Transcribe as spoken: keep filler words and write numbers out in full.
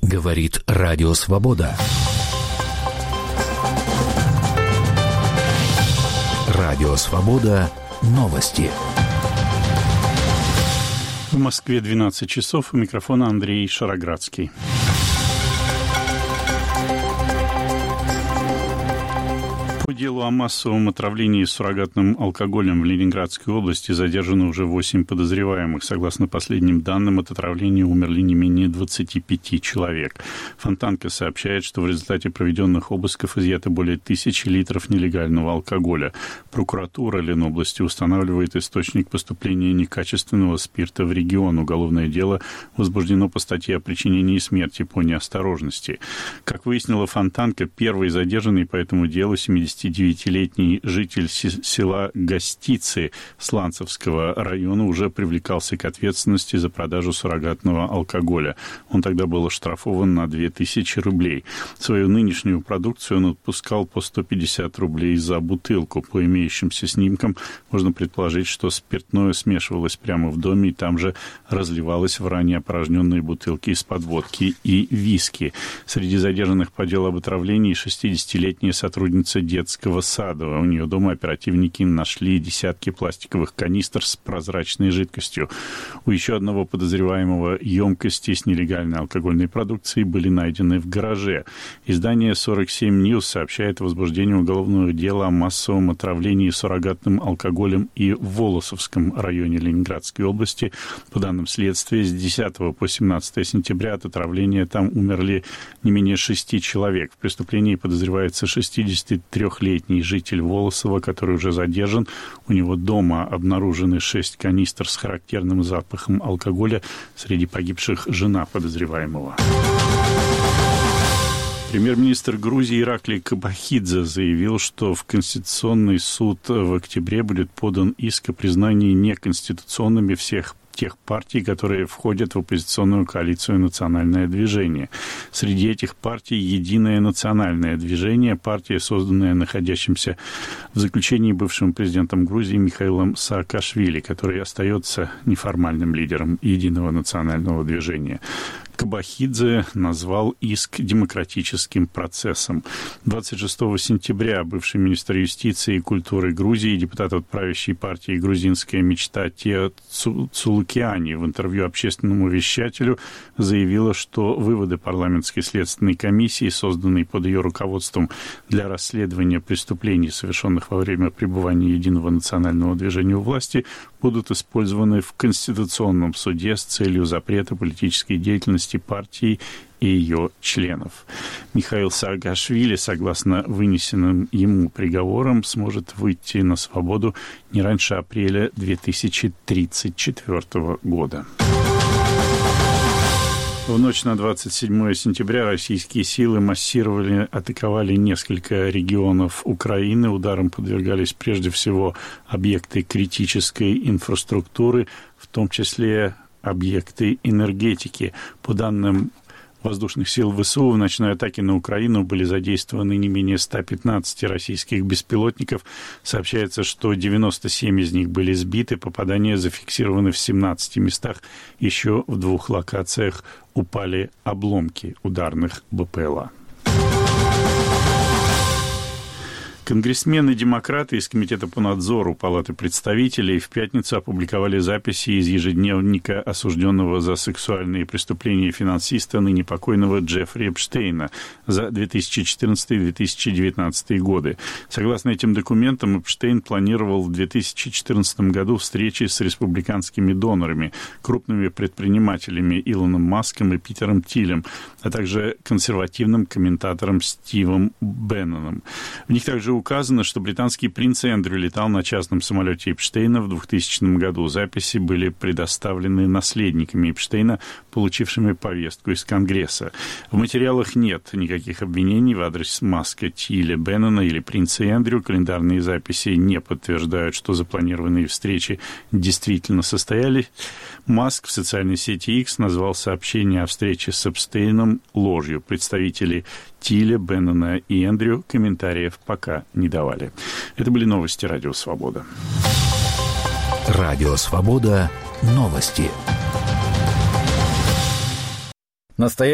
Говорит Радио Свобода. Радио Свобода. Новости. В Москве двенадцать часов. У микрофона Андрей Шароградский. По делу о массовом отравлении суррогатным алкоголем в Ленинградской области задержано уже восемь подозреваемых. Согласно последним данным, от отравления умерли не менее двадцати пяти человек. Фонтанка сообщает, что в результате проведенных обысков изъято более тысячи литров нелегального алкоголя. Прокуратура Ленобласти устанавливает источник поступления некачественного спирта в регион. Уголовное дело возбуждено по статье о причинении смерти по неосторожности. Как выяснила Фонтанка, первый задержанный по этому делу семидесятидевятилетний житель села Гостицы Сланцевского района уже привлекался к ответственности за продажу суррогатного алкоголя. Он тогда был оштрафован на две тысячи рублей. Свою нынешнюю продукцию он отпускал по сто пятьдесят рублей за бутылку. По имеющимся снимкам можно предположить, что спиртное смешивалось прямо в доме и там же разливалось в ранее опорожненные бутылки из-под водки и виски. Среди задержанных по делу об отравлении шестидесятилетняя сотрудница детского сада. У нее дома оперативники нашли десятки пластиковых канистр с прозрачной жидкостью. У еще одного подозреваемого емкости с нелегальной алкогольной продукцией были найдены в гараже. Издание сорок семь Ньюс сообщает о возбуждении уголовного дела о массовом отравлении суррогатным алкоголем и в Волосовском районе Ленинградской области. По данным следствия, с десятого по семнадцатое сентября от отравления там умерли не менее шести человек. В преступлении подозревается шестидесятитрёхлетний житель Волосова, который уже задержан. У него дома обнаружены шесть канистр с характерным запахом алкоголя. Среди погибших жена подозреваемого. Премьер-министр Грузии Ираклий Кобахидзе заявил, что в Конституционный суд в октябре будет подан иск о признании неконституционными всех тех партий, которые входят в оппозиционную коалицию «Национальное движение». Среди этих партий «Единое национальное движение», партия, созданная находящимся в заключении бывшим президентом Грузии Михаилом Саакашвили, который остается неформальным лидером «Единого национального движения». Кобахидзе назвал иск демократическим процессом. двадцать шестого сентября бывший министр юстиции и культуры Грузии и депутат от правящей партии «Грузинская мечта» Теа Цулукиани в интервью общественному вещателю заявила, что выводы парламентской следственной комиссии, созданной под ее руководством для расследования преступлений, совершенных во время пребывания Единого национального движения у власти, будут использованы в Конституционном суде с целью запрета политической деятельности партии и ее членов. Михаил Саакашвили, согласно вынесенным ему приговорам, сможет выйти на свободу не раньше апреля две тысячи тридцать четвёртого года. В ночь на двадцать седьмое сентября российские силы массировали, атаковали несколько регионов Украины. Ударам подвергались прежде всего объекты критической инфраструктуры, в том числе объекты энергетики. По данным воздушных сил ВСУ, в ночной атаке на Украину были задействованы не менее ста пятнадцати российских беспилотников. Сообщается, что девяносто семь из них были сбиты. Попадания зафиксированы в семнадцати местах. Еще в двух локациях упали обломки ударных БПЛА. Конгрессмены-демократы из Комитета по надзору Палаты представителей в пятницу опубликовали записи из ежедневника осужденного за сексуальные преступления финансиста, ныне покойного Джеффри Эпштейна, за две тысячи четырнадцатый — две тысячи девятнадцатый годы. Согласно этим документам, Эпштейн планировал в две тысячи четырнадцатом году встречи с республиканскими донорами, крупными предпринимателями Илоном Маском и Питером Тилем, а также консервативным комментатором Стивом Бенноном. В них также указано, что британский принц Эндрю летал на частном самолете Эпштейна в двухтысячном году. Записи были предоставлены наследниками Эпштейна, получившими повестку из Конгресса. В материалах нет никаких обвинений в адрес Маска, Тиля, Беннона или принца Эндрю. Календарные записи не подтверждают, что запланированные встречи действительно состоялись. Маск в социальной сети X назвал сообщение о встрече с Эпштейном ложью. Представители Тиля, Беннона и Эндрю комментариев пока не давали. Это были новости Радио Свобода. Радио Свобода. Новости. Настоящий